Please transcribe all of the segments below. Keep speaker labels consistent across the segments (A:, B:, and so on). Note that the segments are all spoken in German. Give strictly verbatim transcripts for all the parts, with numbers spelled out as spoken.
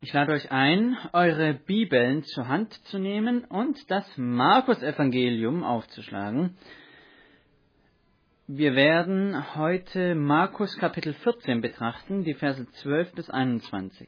A: Ich lade euch ein, eure Bibeln zur Hand zu nehmen und das Markus-Evangelium aufzuschlagen. Wir werden heute Markus Kapitel vierzehn betrachten, die Verse zwölf bis einundzwanzig.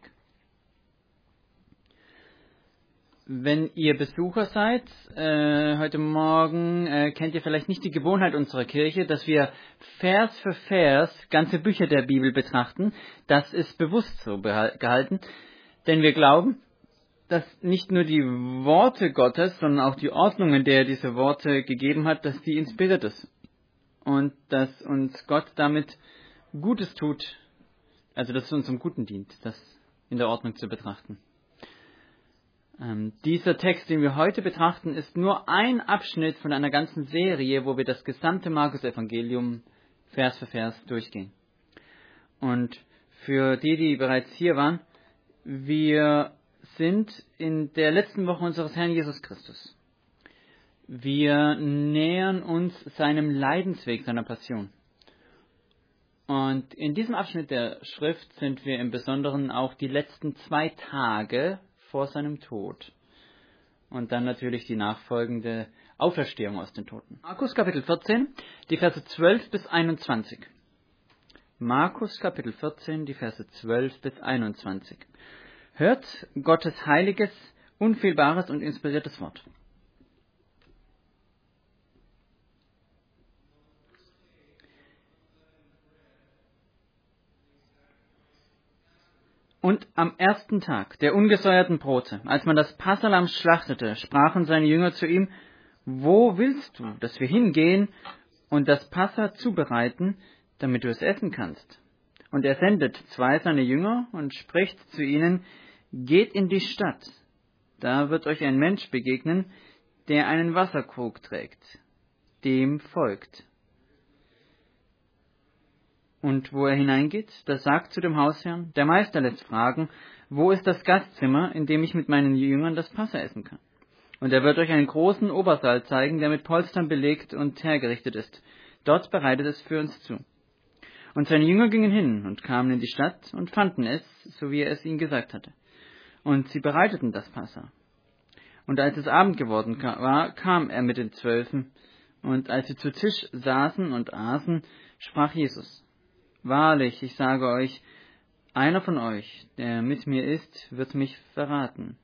A: Wenn ihr Besucher seid, äh, heute Morgen äh, kennt ihr vielleicht nicht die Gewohnheit unserer Kirche, dass wir Vers für Vers ganze Bücher der Bibel betrachten. Das ist bewusst so behal- gehalten. Denn wir glauben, dass nicht nur die Worte Gottes, sondern auch die Ordnung, in der er diese Worte gegeben hat, dass die inspiriert ist. Und dass uns Gott damit Gutes tut, also dass es uns zum Guten dient, das in der Ordnung zu betrachten. Ähm, dieser Text, den wir heute betrachten, ist nur ein Abschnitt von einer ganzen Serie, wo wir das gesamte Markus-Evangelium Vers für Vers durchgehen. Und für die, die bereits hier waren, wir sind in der letzten Woche unseres Herrn Jesus Christus. Wir nähern uns seinem Leidensweg, seiner Passion. Und in diesem Abschnitt der Schrift sind wir im Besonderen auch die letzten zwei Tage vor seinem Tod. Und dann natürlich die nachfolgende Auferstehung aus den Toten. Markus Kapitel vierzehn, die Verse zwölf bis einundzwanzig. Markus Kapitel vierzehn, die Verse zwölf bis einundzwanzig. Hört Gottes heiliges, unfehlbares und inspiriertes Wort. Und am ersten Tag der ungesäuerten Brote, als man das Passalamm schlachtete, sprachen seine Jünger zu ihm: Wo willst du, dass wir hingehen und das Passa zubereiten, damit du es essen kannst? Und er sendet zwei seiner Jünger und spricht zu ihnen: Geht in die Stadt, da wird euch ein Mensch begegnen, der einen Wasserkrug trägt. Dem folgt. Und wo er hineingeht, da sagt zu dem Hausherrn: Der Meister lässt fragen, wo ist das Gastzimmer, in dem ich mit meinen Jüngern das Passa essen kann? Und er wird euch einen großen Obersaal zeigen, der mit Polstern belegt und hergerichtet ist. Dort bereitet es für uns zu. Und seine Jünger gingen hin und kamen in die Stadt und fanden es, so wie er es ihnen gesagt hatte. Und sie bereiteten das Passa. Und als es Abend geworden war, kam er mit den Zwölfen. Und als sie zu Tisch saßen und aßen, sprach Jesus: Wahrlich, ich sage euch, einer von euch, der mit mir ist, wird mich verraten.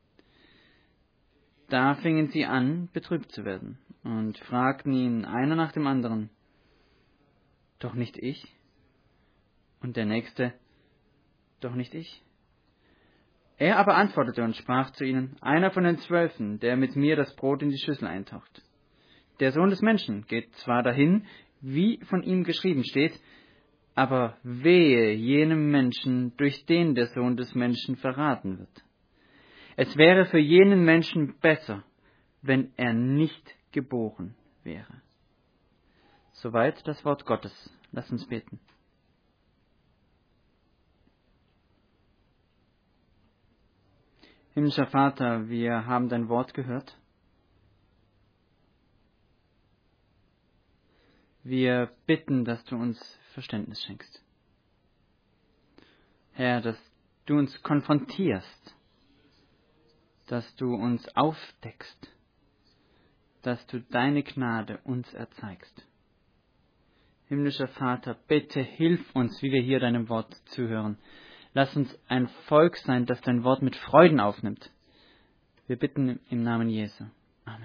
A: Da fingen sie an, betrübt zu werden, und fragten ihn einer nach dem anderen: Doch nicht ich? Und der nächste: Doch nicht ich? Er aber antwortete und sprach zu ihnen: Einer von den Zwölfen, der mit mir das Brot in die Schüssel eintaucht. Der Sohn des Menschen geht zwar dahin, wie von ihm geschrieben steht, aber wehe jenem Menschen, durch den der Sohn des Menschen verraten wird. Es wäre für jenen Menschen besser, wenn er nicht geboren wäre. Soweit das Wort Gottes. Lass uns beten. Himmlischer Vater, wir haben dein Wort gehört. Wir bitten, dass du uns Verständnis schenkst. Herr, dass du uns konfrontierst, dass du uns aufdeckst, dass du deine Gnade uns erzeigst. Himmlischer Vater, bitte hilf uns, wie wir hier deinem Wort zuhören. Lass uns ein Volk sein, das dein Wort mit Freuden aufnimmt. Wir bitten im Namen Jesu. Amen.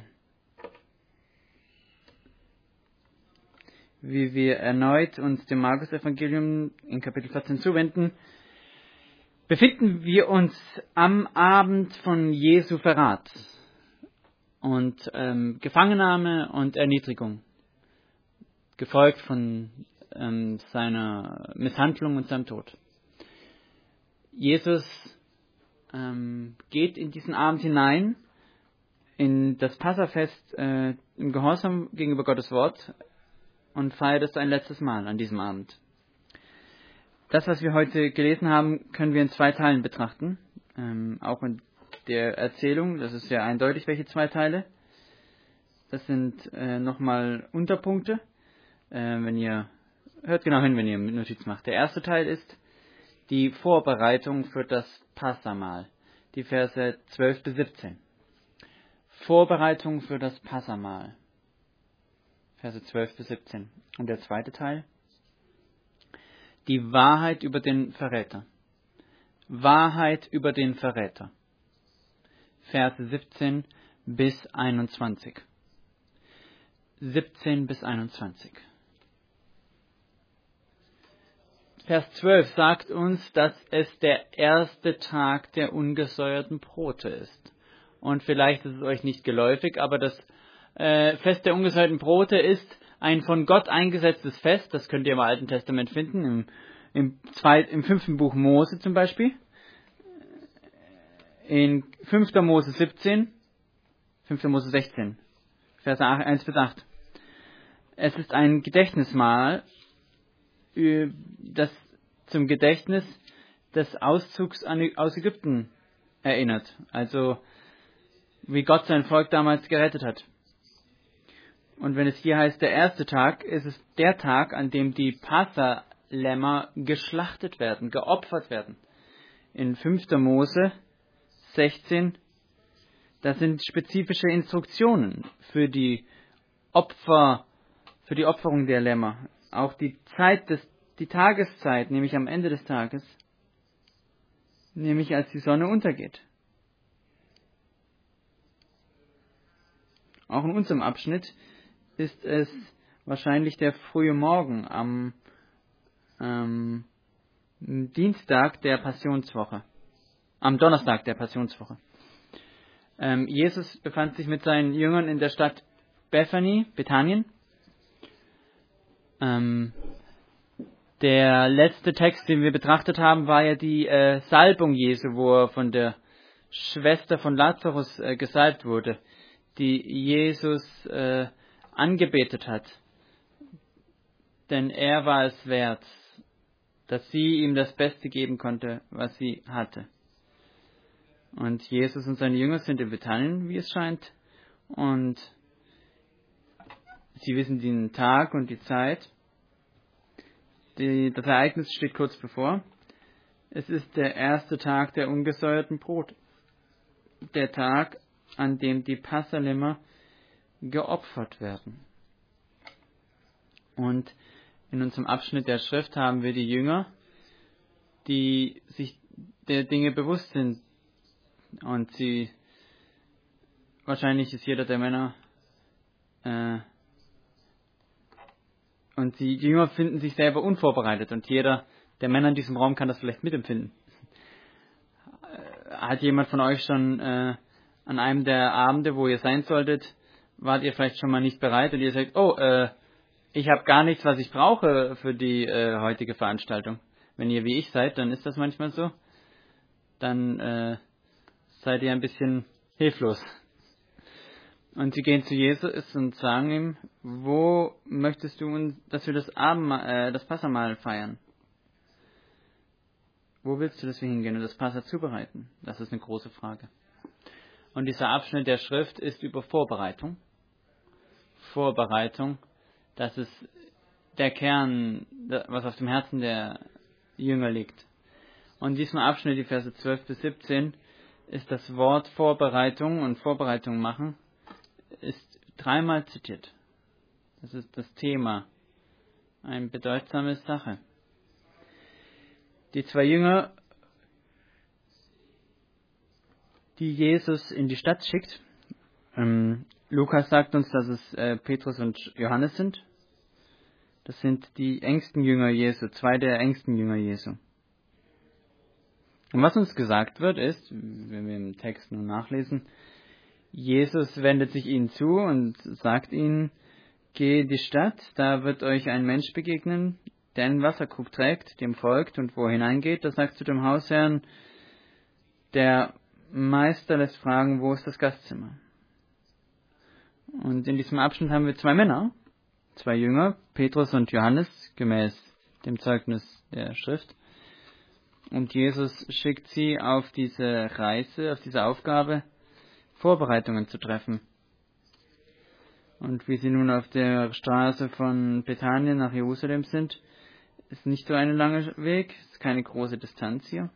A: Wie wir erneut uns dem Markus-Evangelium in Kapitel vierzehn zuwenden, befinden wir uns am Abend von Jesu Verrat und ähm, Gefangennahme und Erniedrigung, gefolgt von ähm, seiner Misshandlung und seinem Tod. Jesus ähm, geht in diesen Abend hinein, in das Passafest äh, im Gehorsam gegenüber Gottes Wort und feiert es ein letztes Mal an diesem Abend. Das, was wir heute gelesen haben, können wir in zwei Teilen betrachten. Ähm, auch in der Erzählung, das ist sehr eindeutig, welche zwei Teile. Das sind äh, nochmal Unterpunkte. Äh, wenn ihr hört genau hin, wenn ihr Notiz macht. Der erste Teil ist die Vorbereitung für das Passamahl. Die Verse zwölf bis siebzehn. Vorbereitung für das Passamahl. Verse zwölf bis siebzehn. Und der zweite Teil. Die Wahrheit über den Verräter. Wahrheit über den Verräter. Verse siebzehn bis einundzwanzig. siebzehn bis einundzwanzig. Vers zwölf sagt uns, dass es der erste Tag der ungesäuerten Brote ist. Und vielleicht ist es euch nicht geläufig, aber das äh, Fest der ungesäuerten Brote ist ein von Gott eingesetztes Fest. Das könnt ihr im Alten Testament finden, im, im, zwei, im fünften Buch Mose zum Beispiel. In fünfter Mose siebzehn, fünfter Mose sechzehn, Verse eins bis acht. Es ist ein Gedächtnismahl, das zum Gedächtnis des Auszugs aus Ägypten erinnert. Also wie Gott sein Volk damals gerettet hat. Und wenn es hier heißt, der erste Tag, ist es der Tag, an dem die Passalämmer geschlachtet werden, geopfert werden. In fünfter Mose sechzehn, das sind spezifische Instruktionen für die Opfer, für die Opferung der Lämmer. Auch die Zeit des, die Tageszeit, nämlich am Ende des Tages, nämlich als die Sonne untergeht. Auch in unserem Abschnitt ist es wahrscheinlich der frühe Morgen am ähm, Dienstag der Passionswoche. Am Donnerstag der Passionswoche. Ähm, Jesus befand sich mit seinen Jüngern in der Stadt Bethany, Bethanien. Ähm, der letzte Text, den wir betrachtet haben, war ja die äh, Salbung Jesu, wo er von der Schwester von Lazarus äh, gesalbt wurde, die Jesus äh, angebetet hat. Denn er war es wert, dass sie ihm das Beste geben konnte, was sie hatte. Und Jesus und seine Jünger sind in Bethanien, wie es scheint. Und sie wissen den Tag und die Zeit. Die, das Ereignis steht kurz bevor. Es ist der erste Tag der ungesäuerten Brot. Der Tag, an dem die Passalämmer geopfert werden. Und in unserem Abschnitt der Schrift haben wir die Jünger, die sich der Dinge bewusst sind. Und sie, wahrscheinlich ist jeder der Männer, äh, und die Jünger finden sich selber unvorbereitet. Und jeder der Männer in diesem Raum kann das vielleicht mitempfinden. Hat jemand von euch schon äh, an einem der Abende, wo ihr sein solltet, wart ihr vielleicht schon mal nicht bereit und ihr sagt, oh, äh, ich habe gar nichts, was ich brauche für die äh, heutige Veranstaltung. Wenn ihr wie ich seid, dann ist das manchmal so. Dann äh, seid ihr ein bisschen hilflos. Und sie gehen zu Jesus und sagen ihm, wo möchtest du, dass wir das Abendmahl, äh, das Passamahl feiern? Wo willst du, dass wir hingehen und das Passa zubereiten? Das ist eine große Frage. Und dieser Abschnitt der Schrift ist über Vorbereitung. Vorbereitung, das ist der Kern, was auf dem Herzen der Jünger liegt. Und in diesem Abschnitt, die Verse zwölf bis siebzehn, ist das Wort Vorbereitung und Vorbereitung machen, ist dreimal zitiert. Das ist das Thema. Eine bedeutsame Sache. Die zwei Jünger, die Jesus in die Stadt schickt, ähm, Lukas sagt uns, dass es äh, Petrus und Johannes sind. Das sind die engsten Jünger Jesu, zwei der engsten Jünger Jesu. Und was uns gesagt wird ist, wenn wir im Text nun nachlesen, Jesus wendet sich ihnen zu und sagt ihnen, geh in die Stadt, da wird euch ein Mensch begegnen, der einen Wasserkrug trägt, dem folgt und wo er hineingeht, da sagt zu dem Hausherrn, der Meister lässt fragen, wo ist das Gastzimmer? Und in diesem Abschnitt haben wir zwei Männer, zwei Jünger, Petrus und Johannes, gemäß dem Zeugnis der Schrift. Und Jesus schickt sie auf diese Reise, auf diese Aufgabe, Vorbereitungen zu treffen. Und wie sie nun auf der Straße von Bethanien nach Jerusalem sind, Ist nicht so ein langer Weg, ist keine große Distanz hier.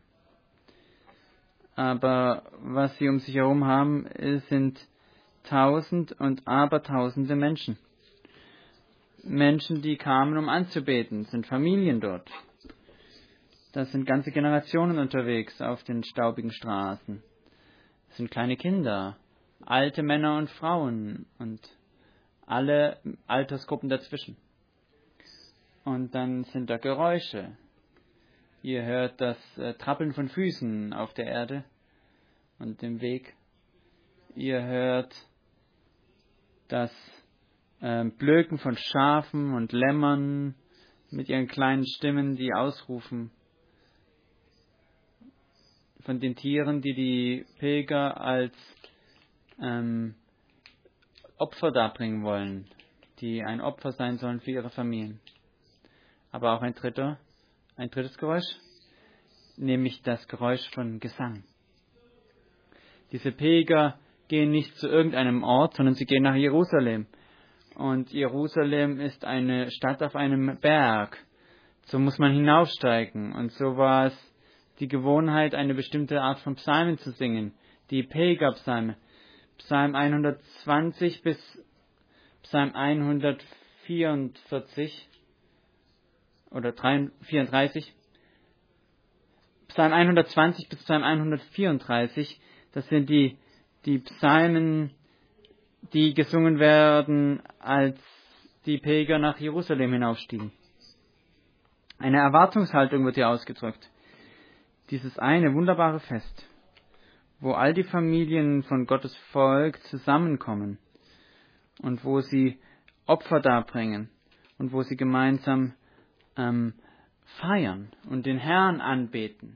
A: Aber was sie um sich herum haben, sind tausend und abertausende Menschen. Menschen, die kamen, um anzubeten, sind Familien dort. Da sind ganze Generationen unterwegs auf den staubigen Straßen. Es sind kleine Kinder, alte Männer und Frauen und alle Altersgruppen dazwischen. Und dann sind da Geräusche. Ihr hört das äh, Trappeln von Füßen auf der Erde und dem Weg. Ihr hört das äh, Blöken von Schafen und Lämmern mit ihren kleinen Stimmen, die ausrufen. Von den Tieren, die die Pilger als ähm, Opfer darbringen wollen, die ein Opfer sein sollen für ihre Familien. Aber auch ein dritter, ein drittes Geräusch, nämlich das Geräusch von Gesang. Diese Pilger gehen nicht zu irgendeinem Ort, sondern sie gehen nach Jerusalem. Und Jerusalem ist eine Stadt auf einem Berg. So muss man hinaufsteigen. Und so war es die Gewohnheit, eine bestimmte Art von Psalmen zu singen. Die Pilgerpsalme. Psalm hundertzwanzig bis Psalm hundertvierundvierzig oder vierunddreißig. Psalm hundertzwanzig bis Psalm hundertvierunddreißig, das sind die, die Psalmen, die gesungen werden, als die Pilger nach Jerusalem hinaufstiegen. Eine Erwartungshaltung wird hier ausgedrückt. Dieses eine wunderbare Fest, wo all die Familien von Gottes Volk zusammenkommen und wo sie Opfer darbringen und wo sie gemeinsam ähm, feiern und den Herrn anbeten.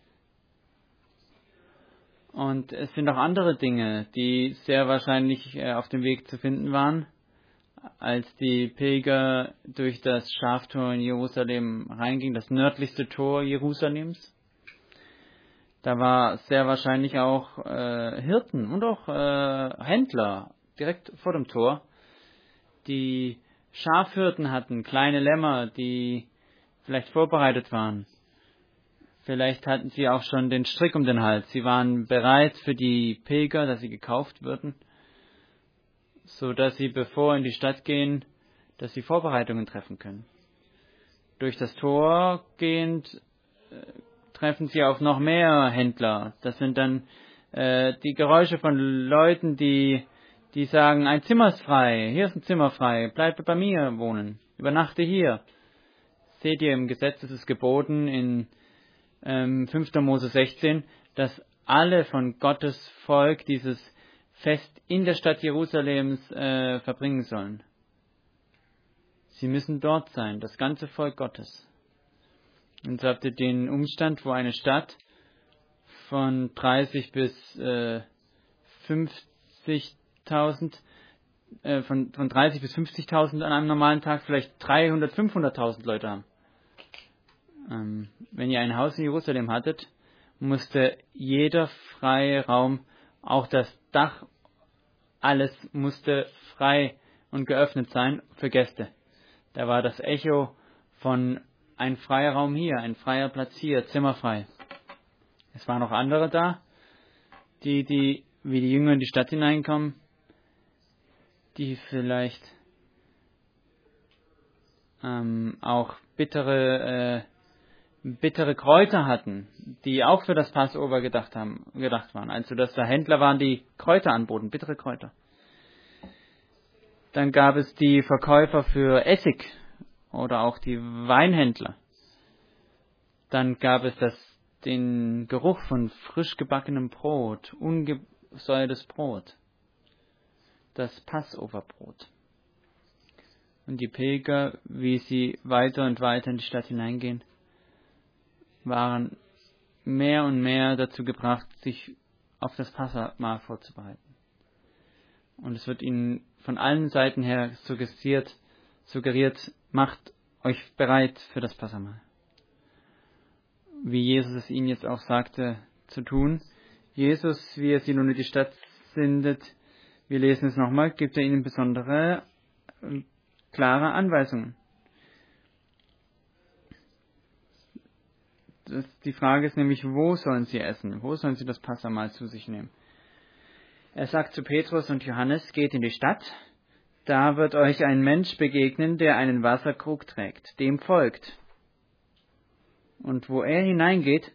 A: Und es sind auch andere Dinge, die sehr wahrscheinlich äh, auf dem Weg zu finden waren, als die Pilger durch das Schaftor in Jerusalem reingingen, das nördlichste Tor Jerusalems. Da war sehr wahrscheinlich auch äh, Hirten und auch äh, Händler direkt vor dem Tor, die Schafhirten hatten, kleine Lämmer, die vielleicht vorbereitet waren. Vielleicht hatten sie auch schon den Strick um den Hals. Sie waren bereit für die Pilger, dass sie gekauft würden, so dass sie, bevor in die Stadt gehen, dass sie Vorbereitungen treffen können. Durch das Tor gehend äh, treffen sie auf noch mehr Händler. Das sind dann äh, die Geräusche von Leuten, die die sagen, ein Zimmer ist frei, hier ist ein Zimmer frei, bleib bei mir wohnen, übernachte hier. Seht ihr, im Gesetz ist es geboten in ähm, fünfter Mose sechzehn, dass alle von Gottes Volk dieses Fest in der Stadt Jerusalems äh, verbringen sollen. Sie müssen dort sein, das ganze Volk Gottes. Und so habt ihr den Umstand, wo eine Stadt von dreißig bis äh, fünfzigtausend, äh, von, von dreißig bis fünfzigtausend an einem normalen Tag vielleicht dreihundert, fünfhunderttausend Leute haben. Ähm, wenn ihr ein Haus in Jerusalem hattet, musste jeder freie Raum, auch das Dach, alles musste frei und geöffnet sein für Gäste. Da war das Echo von ein freier Raum hier, ein freier Platz hier, zimmerfrei. Es waren noch andere da, die, die wie die Jünger in die Stadt hineinkommen, die vielleicht ähm, auch bittere, äh, bittere Kräuter hatten, die auch für das Passover gedacht haben, gedacht waren. Also dass da Händler waren, die Kräuter anboten, bittere Kräuter. Dann gab es die Verkäufer für Essig oder auch die Weinhändler. Dann gab es das, den Geruch von frisch gebackenem Brot, ungesäuertes Brot, das Passoverbrot. Und die Pilger, wie sie weiter und weiter in die Stadt hineingehen, waren mehr und mehr dazu gebracht, sich auf das Passamahl vorzubereiten. Und es wird ihnen von allen Seiten her suggestiert, suggeriert, macht euch bereit für das Passamahl. Wie Jesus es ihnen jetzt auch sagte, zu tun. Jesus, wie er sie nun in die Stadt sendet, wir lesen es nochmal, gibt er ihnen besondere, klare Anweisungen. das, die Frage ist nämlich, wo sollen sie essen? Wo sollen sie das Passamahl zu sich nehmen? Er sagt zu Petrus und Johannes, geht in die Stadt, da wird euch ein Mensch begegnen, der einen Wasserkrug trägt, dem folgt. Und wo er hineingeht,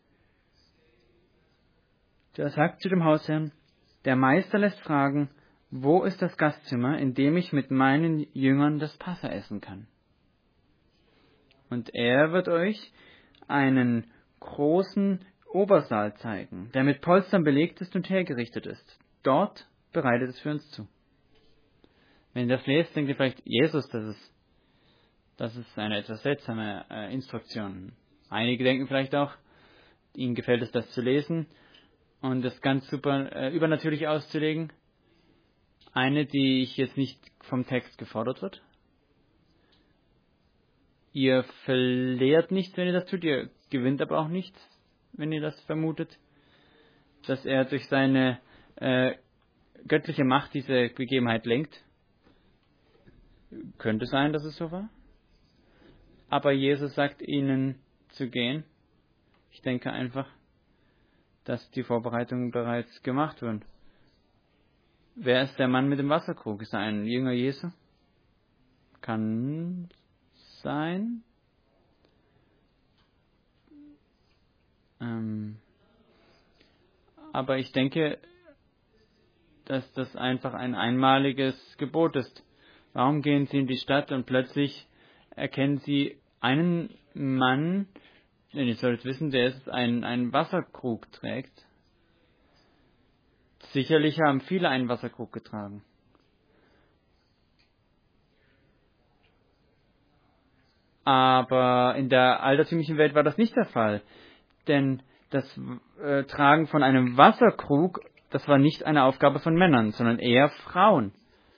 A: der sagt zu dem Hausherrn, der Meister lässt fragen, wo ist das Gastzimmer, in dem ich mit meinen Jüngern das Passa essen kann? Und er wird euch einen großen Obersaal zeigen, der mit Polstern belegt ist und hergerichtet ist. Dort bereitet es für uns zu. Wenn ihr das lest, denkt ihr vielleicht, Jesus, das ist, das ist eine etwas seltsame äh, Instruktion. Einige denken vielleicht auch, ihnen gefällt es, das zu lesen und das ganz super äh, übernatürlich auszulegen. Eine, die ich jetzt nicht vom Text gefordert wird. Ihr verliert nichts, wenn ihr das tut, ihr gewinnt aber auch nichts, wenn ihr das vermutet, dass er durch seine äh, göttliche Macht diese Begebenheit lenkt. Könnte sein, dass es so war. Aber Jesus sagt ihnen zu gehen. Ich denke einfach, dass die Vorbereitungen bereits gemacht wurden. Wer ist der Mann mit dem Wasserkrug? Ist er ein Jünger Jesu? Kann sein. Ähm, aber ich denke, dass das einfach ein einmaliges Gebot ist. Warum gehen sie in die Stadt und plötzlich erkennen sie einen Mann, denn ihr solltet wissen, der ist ein, einen Wasserkrug trägt. Sicherlich haben viele einen Wasserkrug getragen. Aber in der altertümlichen Welt war das nicht der Fall. Denn das äh, Tragen von einem Wasserkrug, das war nicht eine Aufgabe von Männern, sondern eher Frauen.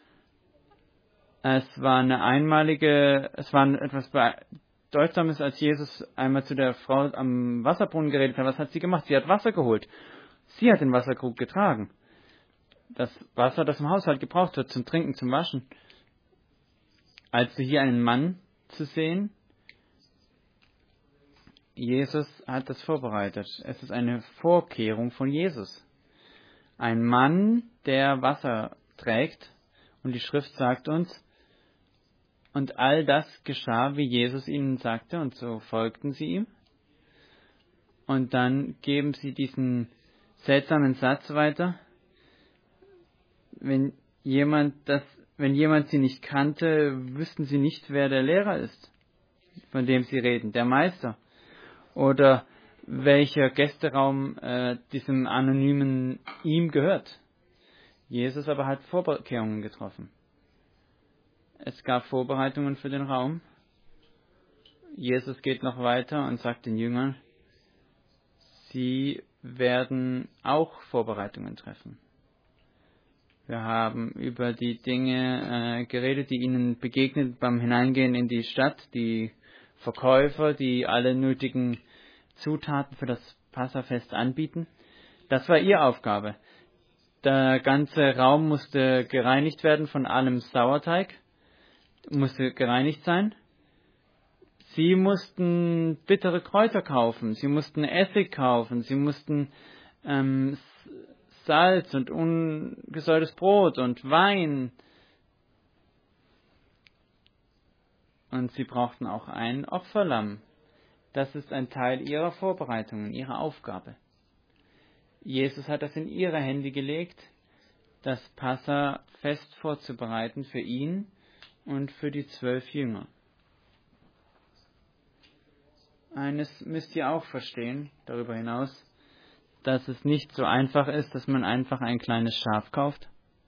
A: Es war eine einmalige, es war etwas Bedeutsames, als Jesus einmal zu der Frau am Wasserbrunnen geredet hat. Was hat sie gemacht? Sie hat Wasser geholt. Sie hat den Wasserkrug getragen. Das Wasser, das im Haushalt gebraucht wird, zum Trinken, zum Waschen. Also hier einen Mann zu sehen, Jesus hat das vorbereitet. Es ist eine Vorkehrung von Jesus. Ein Mann, der Wasser trägt, und die Schrift sagt uns, und all das geschah, wie Jesus ihnen sagte, und so folgten sie ihm. Und dann geben sie diesen seltsamen Satz weiter, wenn jemand das, wenn jemand sie nicht kannte, wüssten sie nicht, wer der Lehrer ist, von dem sie reden, der Meister. Oder welcher Gästeraum äh, diesem anonymen ihm gehört. Jesus aber hat Vorkehrungen getroffen. Es gab Vorbereitungen für den Raum. Jesus geht noch weiter und sagt den Jüngern, sie werden auch Vorbereitungen treffen. Wir haben über die Dinge äh, geredet, die ihnen begegnet beim Hineingehen in die Stadt, die Verkäufer, die alle nötigen Zutaten für das Passafest anbieten. Das war ihre Aufgabe. Der ganze Raum musste gereinigt werden von allem Sauerteig, musste gereinigt sein. Sie mussten bittere Kräuter kaufen, sie mussten Essig kaufen, sie mussten ähm, Salz und ungesäuertes Brot und Wein. Und sie brauchten auch ein Opferlamm. Das ist ein Teil ihrer Vorbereitungen, ihrer Aufgabe. Jesus hat das in ihre Hände gelegt, das Passafest vorzubereiten für ihn und für die zwölf Jünger. Eines müsst ihr auch verstehen, darüber hinaus, dass es nicht so einfach ist, dass man einfach ein kleines Schaf kauft.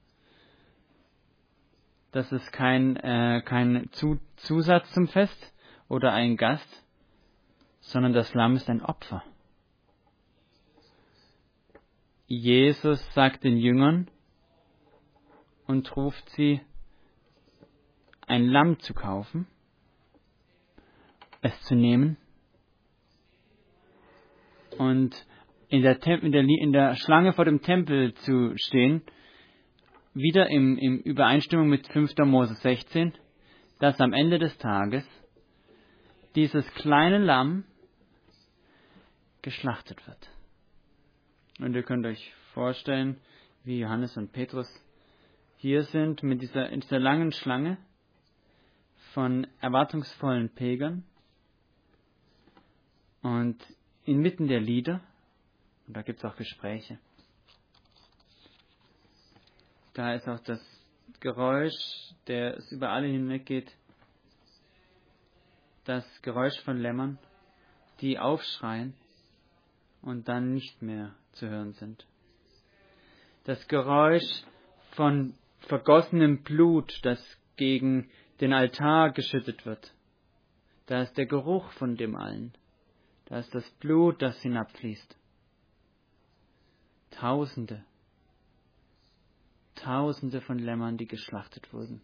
A: Das ist kein, äh, kein Zu- Zusatz zum Fest oder ein Gast, sondern das Lamm ist ein Opfer. Jesus sagt den Jüngern und ruft sie, ein Lamm zu kaufen, es zu nehmen und in der, Tem- in der, in der Schlange vor dem Tempel zu stehen, wieder im, im Übereinstimmung mit fünfter Mose sechzehn, dass am Ende des Tages dieses kleine Lamm geschlachtet wird. Und ihr könnt euch vorstellen, wie Johannes und Petrus hier sind mit dieser, in dieser langen Schlange von erwartungsvollen Pilgern und inmitten der Lieder, und da gibt es auch Gespräche, da ist auch das Geräusch, der es über alle hinweggeht, das Geräusch von Lämmern, die aufschreien und dann nicht mehr zu hören sind. Das Geräusch von vergossenem Blut, das gegen den Altar geschüttet wird. Da ist der Geruch von dem allen. Da ist das Blut, das hinabfließt. Tausende, Tausende von Lämmern, die geschlachtet wurden.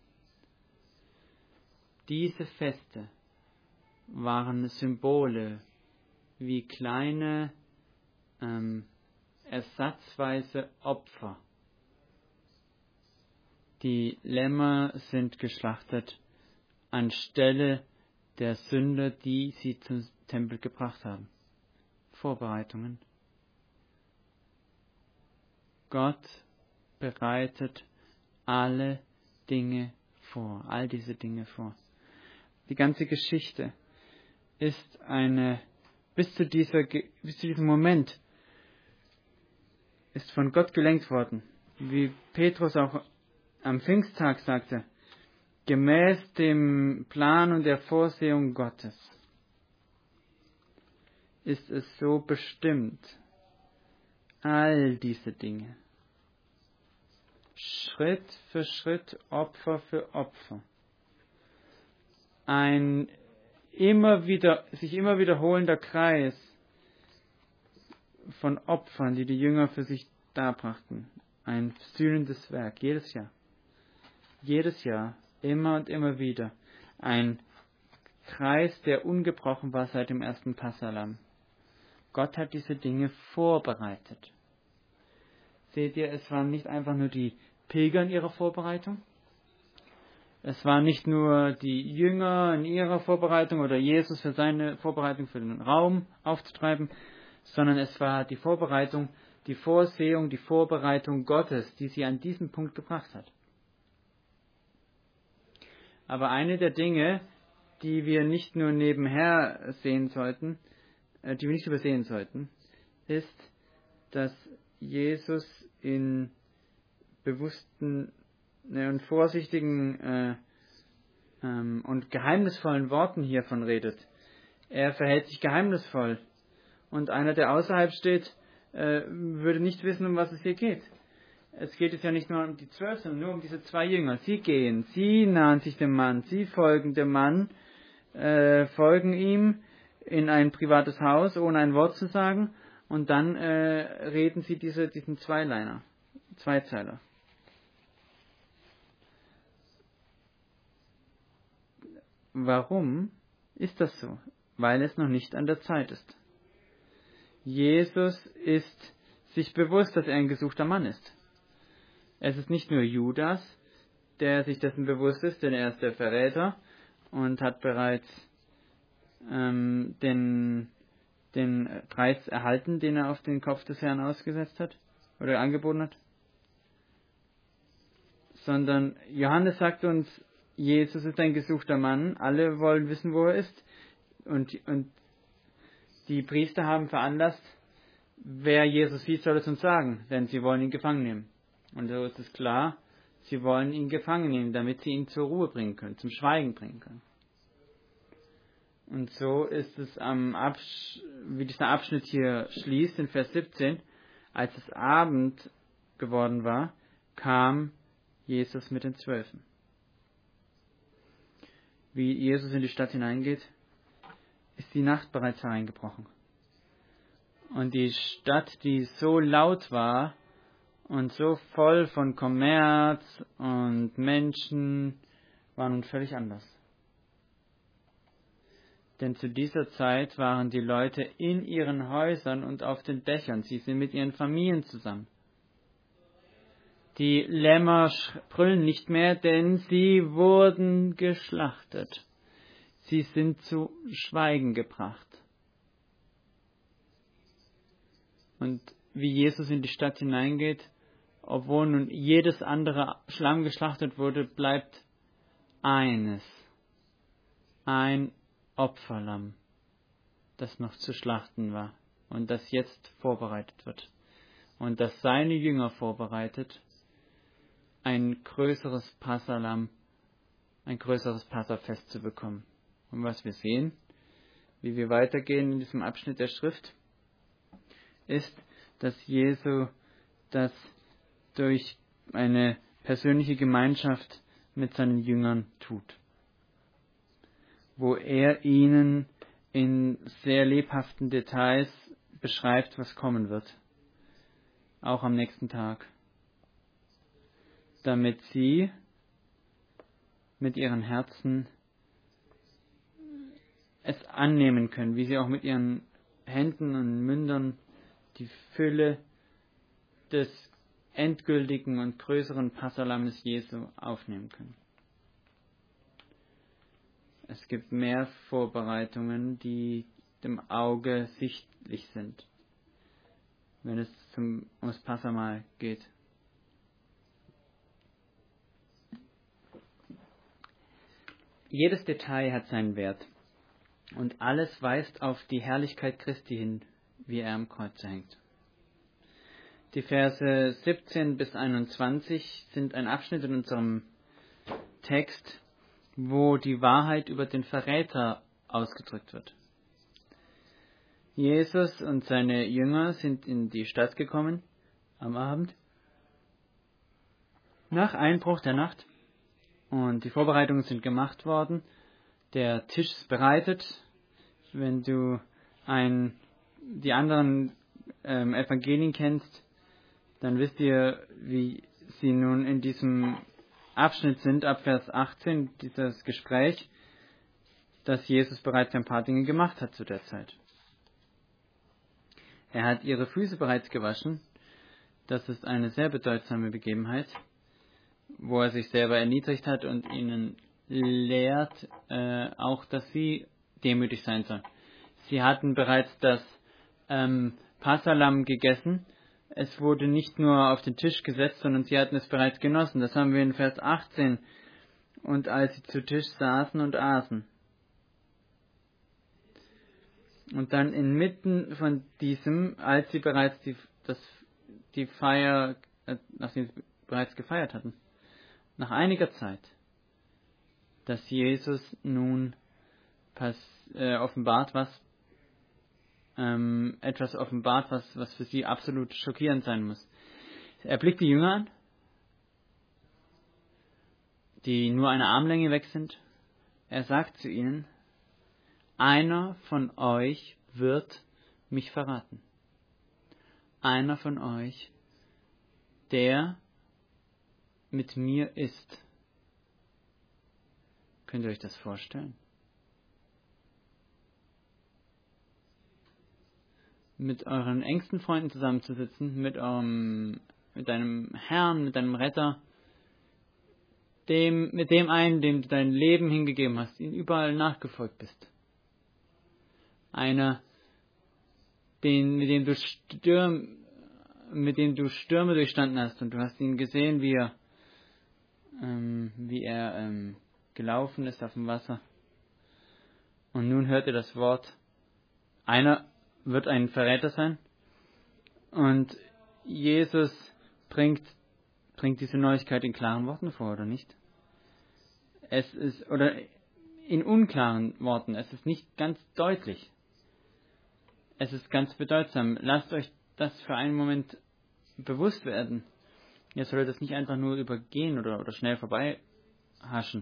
A: Diese Feste waren Symbole wie kleine ähm, ersatzweise Opfer. Die Lämmer sind geschlachtet anstelle der Sünder, die sie zum Tempel gebracht haben. Vorbereitungen. Gott bereitet alle Dinge vor, all diese Dinge vor. Die ganze Geschichte ist eine, bis zu dieser, bis zu diesem Moment ist von Gott gelenkt worden. Wie Petrus auch am Pfingsttag sagte, gemäß dem Plan und der Vorsehung Gottes ist es so bestimmt, all diese Dinge, Schritt für Schritt, Opfer für Opfer, ein immer wieder, sich immer wiederholender Kreis von Opfern, die die Jünger für sich darbrachten. Ein sühnendes Werk, jedes Jahr. Jedes Jahr, immer und immer wieder. Ein Kreis, der ungebrochen war seit dem ersten Passalam. Gott hat diese Dinge vorbereitet. Seht ihr, es waren nicht einfach nur die Pilger in ihrer Vorbereitung. Es waren nicht nur die Jünger in ihrer Vorbereitung oder Jesus für seine Vorbereitung für den Raum aufzutreiben, sondern es war die Vorbereitung, die Vorsehung, die Vorbereitung Gottes, die sie an diesen Punkt gebracht hat. Aber eine der Dinge, die wir nicht nur nebenher sehen sollten, äh, die wir nicht übersehen sollten, ist, dass Jesus in bewussten ne, und vorsichtigen äh, ähm, und geheimnisvollen Worten hiervon redet. Er verhält sich geheimnisvoll. Und einer, der außerhalb steht, äh, würde nicht wissen, um was es hier geht. Es geht jetzt ja nicht nur um die zwölf, sondern nur um diese zwei Jünger. Sie gehen, sie nahen sich dem Mann, sie folgen dem Mann, äh, folgen ihm in ein privates Haus, ohne ein Wort zu sagen, und dann äh, reden sie diese, diesen Zweiliner, Zweizeiler. Warum ist das so? Weil es noch nicht an der Zeit ist. Jesus ist sich bewusst, dass er ein gesuchter Mann ist. Es ist nicht nur Judas, der sich dessen bewusst ist, denn er ist der Verräter und hat bereits ähm, den, den Preis erhalten, den er auf den Kopf des Herrn ausgesetzt hat oder angeboten hat. Sondern Johannes sagt uns, Jesus ist ein gesuchter Mann, alle wollen wissen, wo er ist. Und, und die Priester haben veranlasst, wer Jesus sieht, soll es uns sagen, denn sie wollen ihn gefangen nehmen. Und so ist es klar, sie wollen ihn gefangen nehmen, damit sie ihn zur Ruhe bringen können, zum Schweigen bringen können. Und so ist es am Absch- wie dieser Abschnitt hier schließt, in Vers siebzehn, als es Abend geworden war, kam Jesus mit den Zwölfen. Wie Jesus in die Stadt hineingeht, ist die Nacht bereits hereingebrochen. Und die Stadt, die so laut war und so voll von Kommerz und Menschen, war nun völlig anders. Denn zu dieser Zeit waren die Leute in ihren Häusern und auf den Dächern. Sie sind mit ihren Familien zusammen. Die Lämmer brüllen nicht mehr, denn sie wurden geschlachtet. Sie sind zu Schweigen gebracht. Und wie Jesus in die Stadt hineingeht, obwohl nun jedes andere Lamm geschlachtet wurde, bleibt eines, ein Opferlamm, das noch zu schlachten war und das jetzt vorbereitet wird. Und das seine Jünger vorbereitet, ein größeres Passahlamm, ein größeres Passafest zu bekommen. Und was wir sehen, wie wir weitergehen in diesem Abschnitt der Schrift, ist, dass Jesu das durch eine persönliche Gemeinschaft mit seinen Jüngern tut, wo er ihnen in sehr lebhaften Details beschreibt, was kommen wird, auch am nächsten Tag, damit sie mit ihren Herzen es annehmen können, wie sie auch mit ihren Händen und Mündern die Fülle des endgültigen und größeren Passalammes Jesu aufnehmen können. Es gibt mehr Vorbereitungen, die dem Auge sichtlich sind, wenn es zum, ums Passamal geht. Jedes Detail hat seinen Wert und alles weist auf die Herrlichkeit Christi hin, wie er am Kreuz hängt. Die Verse siebzehn bis einundzwanzig sind ein Abschnitt in unserem Text, wo die Wahrheit über den Verräter ausgedrückt wird. Jesus und seine Jünger sind in die Stadt gekommen am Abend, nach Einbruch der Nacht, und die Vorbereitungen sind gemacht worden. Der Tisch ist bereitet. Wenn du ein, die anderen ähm, Evangelien kennst, dann wisst ihr, wie sie nun in diesem Abschnitt sind, ab Vers achtzehn, dieses Gespräch, dass Jesus bereits ein paar Dinge gemacht hat zu der Zeit. Er hat ihre Füße bereits gewaschen. Das ist eine sehr bedeutsame Begebenheit, wo er sich selber erniedrigt hat und ihnen lehrt, äh, auch, dass sie demütig sein sollen. Sie hatten bereits das ähm, Passahlamm gegessen. Es wurde nicht nur auf den Tisch gesetzt, sondern sie hatten es bereits genossen. Das haben wir in Vers achtzehn. Und als sie zu Tisch saßen und aßen. Und dann inmitten von diesem, als sie bereits die, das, die Feier, äh, nachdem sie bereits gefeiert hatten, nach einiger Zeit, dass Jesus nun pass, äh, offenbart, was ähm, etwas offenbart, was, was für sie absolut schockierend sein muss. Er blickt die Jünger an, die nur eine Armlänge weg sind. Er sagt zu ihnen, einer von euch wird mich verraten. Einer von euch, der mit mir ist. Könnt ihr euch das vorstellen? Mit euren engsten Freunden zusammenzusitzen, mit eurem, mit deinem Herrn, mit deinem Retter, dem, mit dem einen, dem du dein Leben hingegeben hast, ihn überall nachgefolgt bist. Einer, den, mit dem du Stürm, mit dem du Stürme durchstanden hast und du hast ihn gesehen, wie er, ähm, wie er ähm, gelaufen ist auf dem Wasser. Und nun hört ihr das Wort, einer wird ein Verräter sein. Und Jesus bringt, bringt diese Neuigkeit in klaren Worten vor, oder nicht? Es ist, oder in unklaren Worten, es ist nicht ganz deutlich. Es ist ganz bedeutsam. Lasst euch das für einen Moment bewusst werden. Ihr sollt das nicht einfach nur übergehen oder, oder schnell vorbeihaschen.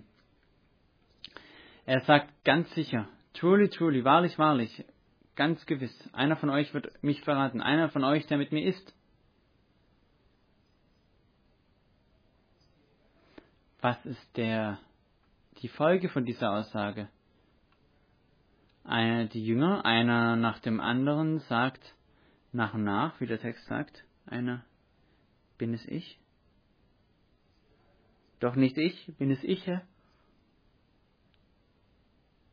A: Er sagt ganz sicher, truly, truly, wahrlich, wahrlich, ganz gewiss, einer von euch wird mich verraten, einer von euch, der mit mir ist. Was ist der, die Folge von dieser Aussage? Einer, die Jünger, einer nach dem anderen sagt, nach und nach, wie der Text sagt, einer, bin es ich? Doch nicht ich, bin es ich, Herr?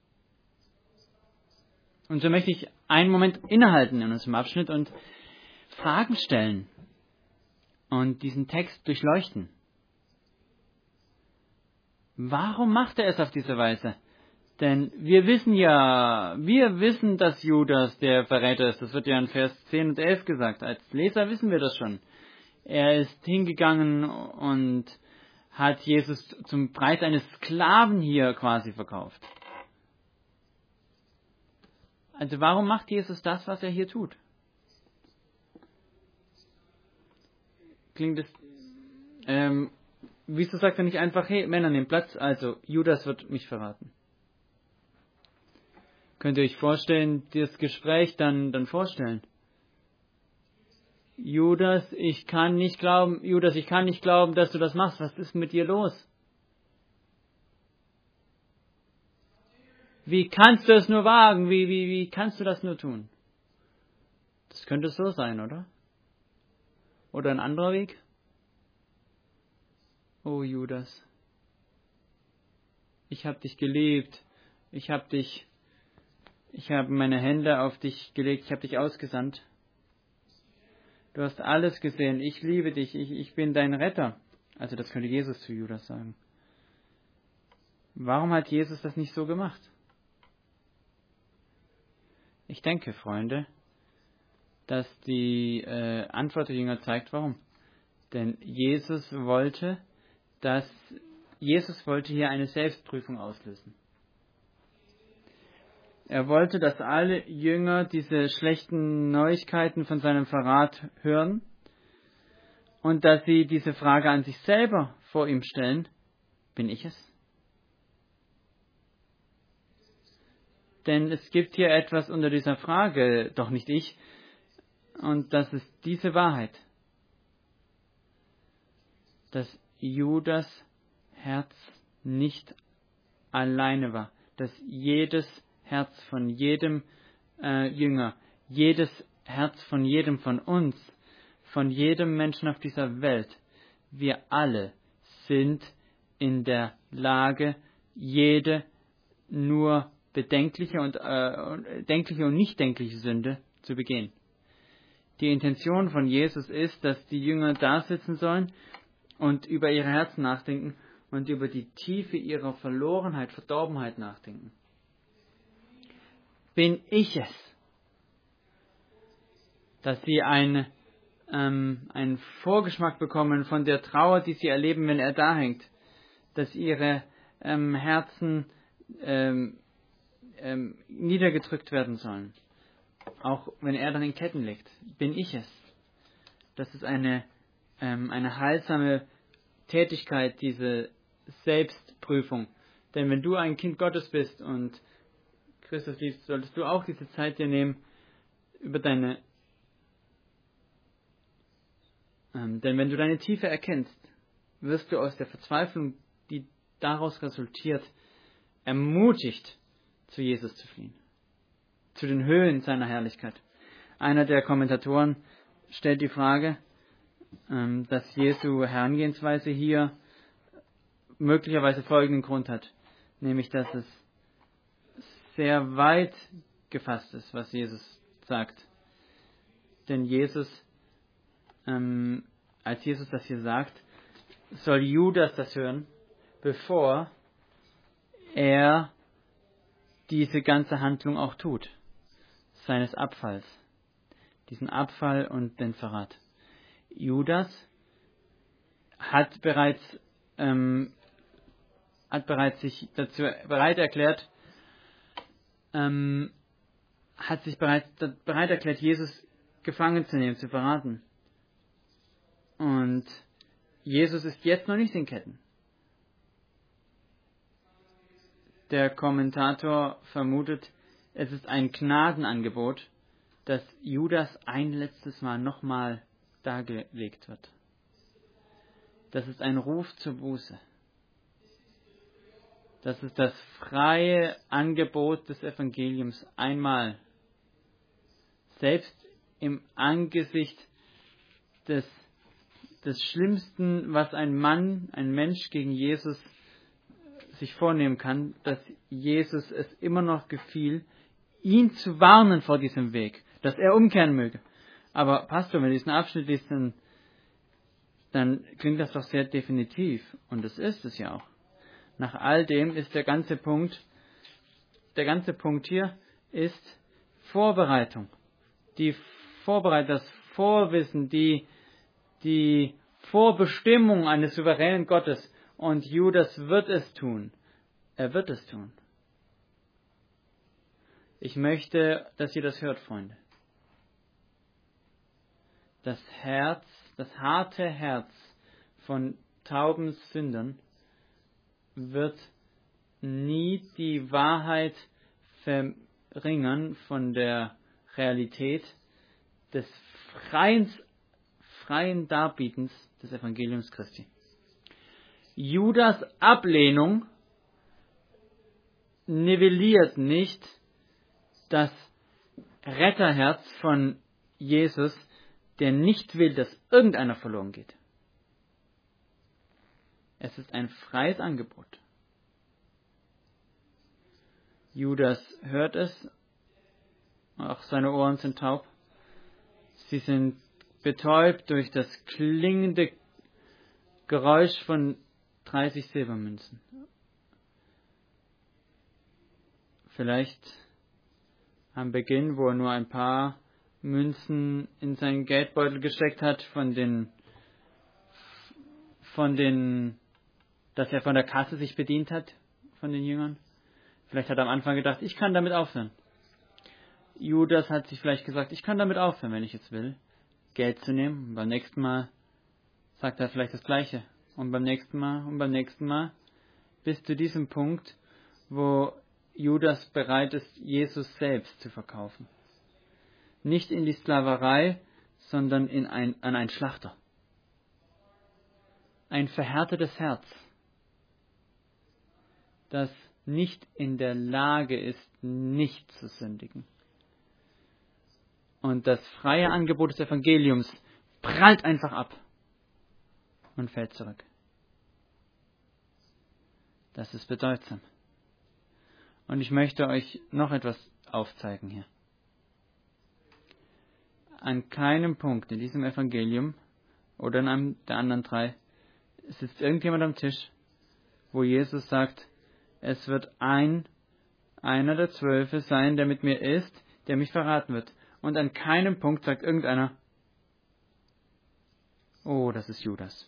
A: Und so möchte ich einen Moment innehalten in unserem Abschnitt und Fragen stellen und diesen Text durchleuchten. Warum macht er es auf diese Weise? Denn wir wissen ja, wir wissen, dass Judas der Verräter ist. Das wird ja in Vers zehn und elf gesagt. Als Leser wissen wir das schon. Er ist hingegangen und hat Jesus zum Preis eines Sklaven hier quasi verkauft. Also warum macht Jesus das, was er hier tut? Klingt es, ähm, wieso sagt er nicht einfach, hey, Männer, nehmt Platz, also Judas wird mich verraten. Könnt ihr euch vorstellen, das Gespräch dann, dann vorstellen? Judas, ich kann nicht glauben, Judas, ich kann nicht glauben, dass du das machst. Was ist mit dir los? Wie kannst du es nur wagen? Wie, wie, wie kannst du das nur tun? Das könnte so sein, oder? Oder ein anderer Weg? Oh Judas, ich habe dich geliebt. Ich habe dich, ich habe meine Hände auf dich gelegt. Ich habe dich ausgesandt. Du hast alles gesehen. Ich liebe dich. Ich, ich bin dein Retter. Also das könnte Jesus zu Judas sagen. Warum hat Jesus das nicht so gemacht? Ich denke, Freunde, dass die äh, Antwort der Jünger zeigt, warum. Denn Jesus wollte, dass Jesus wollte hier eine Selbstprüfung auslösen. Er wollte, dass alle Jünger diese schlechten Neuigkeiten von seinem Verrat hören und dass sie diese Frage an sich selber vor ihm stellen: Bin ich es? Denn es gibt hier etwas unter dieser Frage, doch nicht ich, und das ist diese Wahrheit, dass Judas Herz nicht alleine war, dass jedes Herz von jedem äh, Jünger, jedes Herz von jedem von uns, von jedem Menschen auf dieser Welt, wir alle sind in der Lage, jede nur bedenkliche und, äh, denkliche und nicht denkliche Sünde zu begehen. Die Intention von Jesus ist, dass die Jünger da sitzen sollen und über ihre Herzen nachdenken und über die Tiefe ihrer Verlorenheit, Verdorbenheit nachdenken. Bin ich es? Dass sie eine, ähm, einen Vorgeschmack bekommen von der Trauer, die sie erleben, wenn er da hängt. Dass ihre ähm, Herzen ähm, ähm, niedergedrückt werden sollen. Auch wenn er dann in Ketten liegt. Bin ich es? Das ist eine, ähm, eine heilsame Tätigkeit, diese Selbstprüfung. Denn wenn du ein Kind Gottes bist und Christus liebst, solltest du auch diese Zeit dir nehmen, über deine, ähm, denn wenn du deine Tiefe erkennst, wirst du aus der Verzweiflung, die daraus resultiert, ermutigt, zu Jesus zu fliehen. Zu den Höhen seiner Herrlichkeit. Einer der Kommentatoren stellt die Frage, ähm, dass Jesu Herangehensweise hier möglicherweise folgenden Grund hat. Nämlich, dass es sehr weit gefasst ist, was Jesus sagt. Denn Jesus, ähm, als Jesus das hier sagt, soll Judas das hören, bevor er diese ganze Handlung auch tut, seines Abfalls, diesen Abfall und den Verrat. Judas hat bereits, ähm, hat bereits sich dazu bereit erklärt, ähm, hat sich bereits bereit erklärt, Jesus gefangen zu nehmen, zu verraten. Und Jesus ist jetzt noch nicht in Ketten. Der Kommentator vermutet, es ist ein Gnadenangebot, dass Judas ein letztes Mal nochmal dargelegt wird. Das ist ein Ruf zur Buße. Das ist das freie Angebot des Evangeliums. Einmal, selbst im Angesicht des, des Schlimmsten, was ein Mann, ein Mensch gegen Jesus sich vornehmen kann, dass Jesus es immer noch gefiel, ihn zu warnen vor diesem Weg, dass er umkehren möge. Aber Pastor, wenn du diesen Abschnitt liest, dann, dann klingt das doch sehr definitiv. Und das ist es ja auch. Nach all dem ist der ganze Punkt, der ganze Punkt hier ist Vorbereitung. Die Vorbereitung, das Vorwissen, die, die Vorbestimmung eines souveränen Gottes. Und Judas wird es tun. Er wird es tun. Ich möchte, dass ihr das hört, Freunde. Das Herz, das harte Herz von tauben Sündern wird nie die Wahrheit verringern von der Realität des freien, freien Darbietens des Evangeliums Christi. Judas Ablehnung nivelliert nicht das Retterherz von Jesus, der nicht will, dass irgendeiner verloren geht. Es ist ein freies Angebot. Judas hört es, auch seine Ohren sind taub. Sie sind betäubt durch das klingende Geräusch von dreißig Silbermünzen. Vielleicht am Beginn, wo er nur ein paar Münzen in seinen Geldbeutel gesteckt hat, von den, von den, dass er von der Kasse sich bedient hat, von den Jüngern. Vielleicht hat er am Anfang gedacht, ich kann damit aufhören. Judas hat sich vielleicht gesagt, ich kann damit aufhören, wenn ich jetzt will, Geld zu nehmen. Und beim nächsten Mal sagt er vielleicht das Gleiche. Und beim nächsten Mal und beim nächsten Mal, bis zu diesem Punkt, wo Judas bereit ist, Jesus selbst zu verkaufen. Nicht in die Sklaverei, sondern in ein, an einen Schlachter. Ein verhärtetes Herz, das nicht in der Lage ist, nicht zu sündigen. Und das freie Angebot des Evangeliums prallt einfach ab und fällt zurück. Das ist bedeutsam. Und ich möchte euch noch etwas aufzeigen hier. An keinem Punkt in diesem Evangelium oder in einem der anderen drei sitzt irgendjemand am Tisch, wo Jesus sagt, es wird ein, einer der Zwölfe sein, der mit mir ist, der mich verraten wird. Und an keinem Punkt sagt irgendeiner, oh, das ist Judas.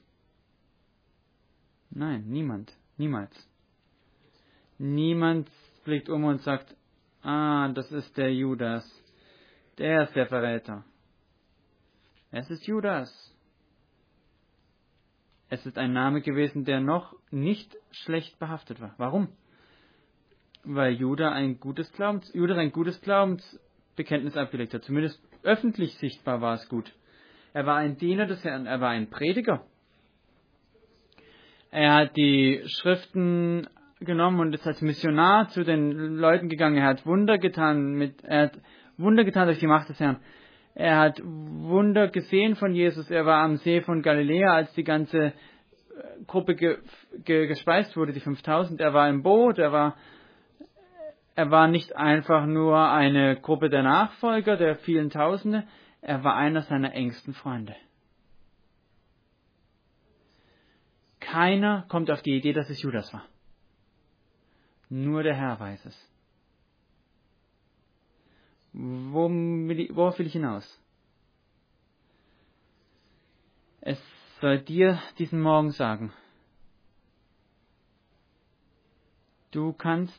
A: Nein, niemand, niemals. Niemand blickt um und sagt, ah, das ist der Judas. Der ist der Verräter. Es ist Judas. Es ist ein Name gewesen, der noch nicht schlecht behaftet war. Warum? Weil Judas ein gutes Glaubens, Judas ein gutes Glaubensbekenntnis abgelegt hat. Zumindest öffentlich sichtbar war es gut. Er war ein Diener des Herrn, er war ein Prediger. Er hat die Schriften genommen und ist als Missionar zu den Leuten gegangen. Er hat Wunder getan, mit, er hat Wunder getan durch die Macht des Herrn. Er hat Wunder gesehen von Jesus. Er war am See von Galiläa, als die ganze Gruppe ge, ge, gespeist wurde, die fünftausend. Er war im Boot. Er war, er war nicht einfach nur eine Gruppe der Nachfolger, der vielen Tausende. Er war einer seiner engsten Freunde. Keiner kommt auf die Idee, dass es Judas war. Nur der Herr weiß es. Wo will ich, worauf will ich hinaus? Es soll dir diesen Morgen sagen, du kannst,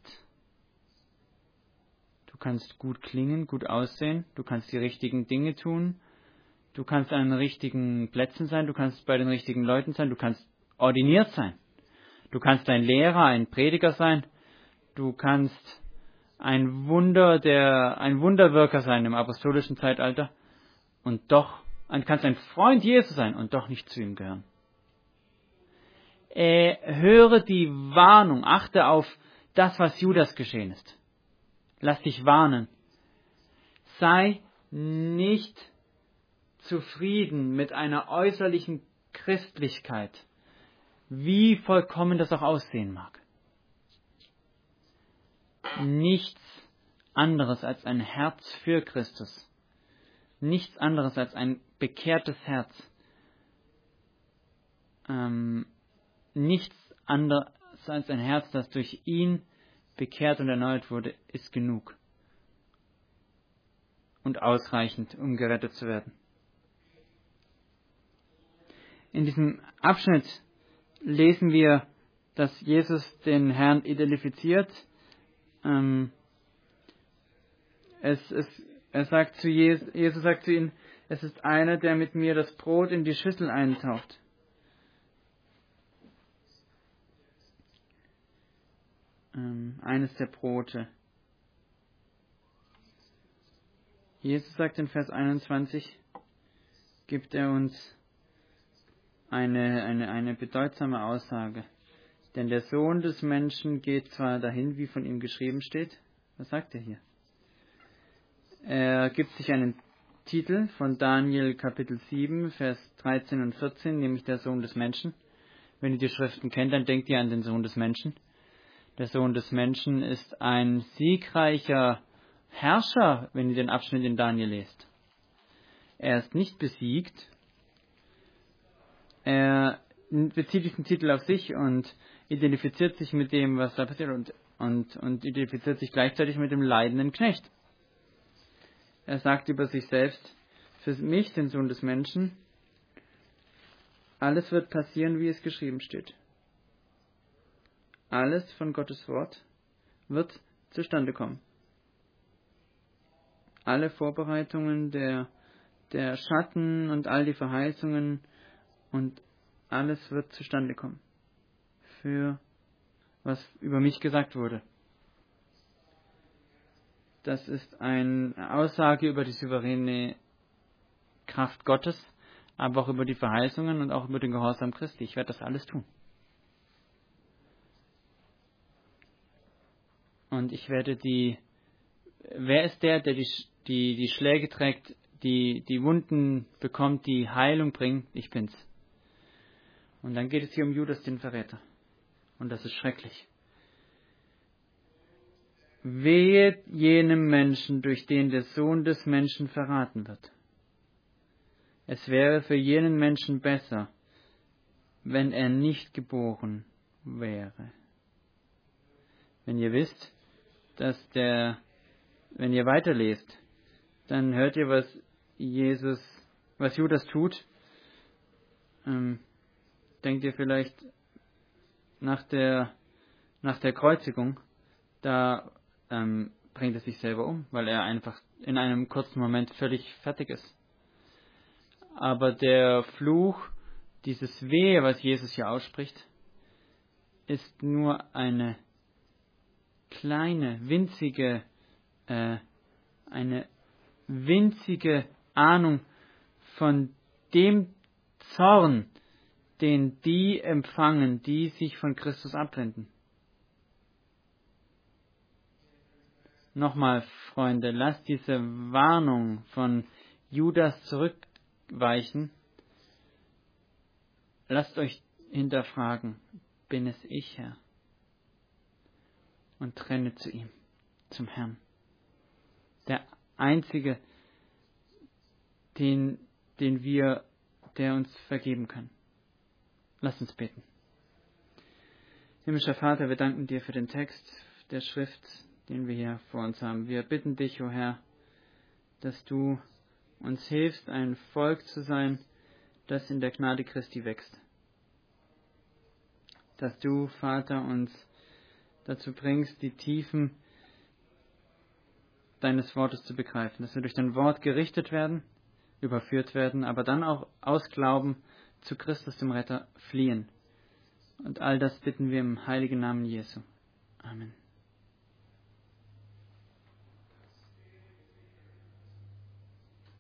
A: du kannst gut klingen, gut aussehen, du kannst die richtigen Dinge tun, du kannst an den richtigen Plätzen sein, du kannst bei den richtigen Leuten sein, du kannst ordiniert sein, du kannst ein Lehrer, ein Prediger sein, du kannst ein Wunder, der, ein Wunderwirker sein im apostolischen Zeitalter und doch, du kannst ein Freund Jesu sein und doch nicht zu ihm gehören. Äh, höre die Warnung, achte auf das, was Judas geschehen ist. Lass dich warnen. Sei nicht zufrieden mit einer äußerlichen Christlichkeit, wie vollkommen das auch aussehen mag. Nichts anderes als ein Herz für Christus nichts anderes als ein bekehrtes Herz. Ähm, nichts anderes als ein Herz, das durch ihn bekehrt und erneuert wurde, ist genug und ausreichend, um gerettet zu werden. In diesem Abschnitt lesen wir, dass Jesus den Herrn identifiziert. Ähm, es, es, er sagt zu Jesus, Jesus sagt zu ihm, es ist einer, der mit mir das Brot in die Schüssel eintaucht. Ähm, eines der Brote. Jesus sagt in Vers einundzwanzig, gibt er uns eine, eine, eine bedeutsame Aussage. Denn der Sohn des Menschen geht zwar dahin, wie von ihm geschrieben steht. Was sagt er hier? Er gibt sich einen Titel von Daniel Kapitel sieben, Vers dreizehn und vierzehn, nämlich der Sohn des Menschen. Wenn ihr die Schriften kennt, dann denkt ihr an den Sohn des Menschen. Der Sohn des Menschen ist ein siegreicher Herrscher, wenn ihr den Abschnitt in Daniel lest. Er ist nicht besiegt. Er bezieht diesen Titel auf sich und identifiziert sich mit dem, was da passiert, und, und, und identifiziert sich gleichzeitig mit dem leidenden Knecht. Er sagt über sich selbst, für mich, den Sohn des Menschen, alles wird passieren, wie es geschrieben steht. Alles von Gottes Wort wird zustande kommen. Alle Vorbereitungen der, der Schatten und all die Verheißungen und alles wird zustande kommen. Für was über mich gesagt wurde. Das ist eine Aussage über die souveräne Kraft Gottes, aber auch über die Verheißungen und auch über den Gehorsam Christi. Ich werde das alles tun. Und ich werde die, wer ist der, der die, die, die Schläge trägt, die, die Wunden bekommt, die Heilung bringen? Ich bin's. Und dann geht es hier um Judas, den Verräter. Und das ist schrecklich. Wehe jenem Menschen, durch den der Sohn des Menschen verraten wird. Es wäre für jenen Menschen besser, wenn er nicht geboren wäre. Wenn ihr wisst, dass der, wenn ihr weiterlest, dann hört ihr, was Jesus, was Judas tut. Ähm, denkt ihr vielleicht nach der, nach der Kreuzigung, da ähm, bringt er sich selber um, weil er einfach in einem kurzen Moment völlig fertig ist. Aber der Fluch, dieses Wehe, was Jesus hier ausspricht, ist nur eine kleine, winzige, äh, eine winzige Ahnung von dem Zorn, den die empfangen, die sich von Christus abwenden. Nochmal, Freunde, lasst diese Warnung von Judas zurückweichen. Lasst euch hinterfragen, bin es ich, Herr? Und trenne zu ihm, zum Herrn. Der einzige, den, den wir, der uns vergeben kann. Lasst uns beten. Himmlischer Vater, wir danken dir für den Text der Schrift, den wir hier vor uns haben. Wir bitten dich, o Herr, dass du uns hilfst, ein Volk zu sein, das in der Gnade Christi wächst. Dass du, Vater, uns dazu bringst, die Tiefen deines Wortes zu begreifen, dass wir durch dein Wort gerichtet werden, überführt werden, aber dann auch aus Glauben zu Christus, dem Retter, fliehen. Und all das bitten wir im heiligen Namen Jesu. Amen.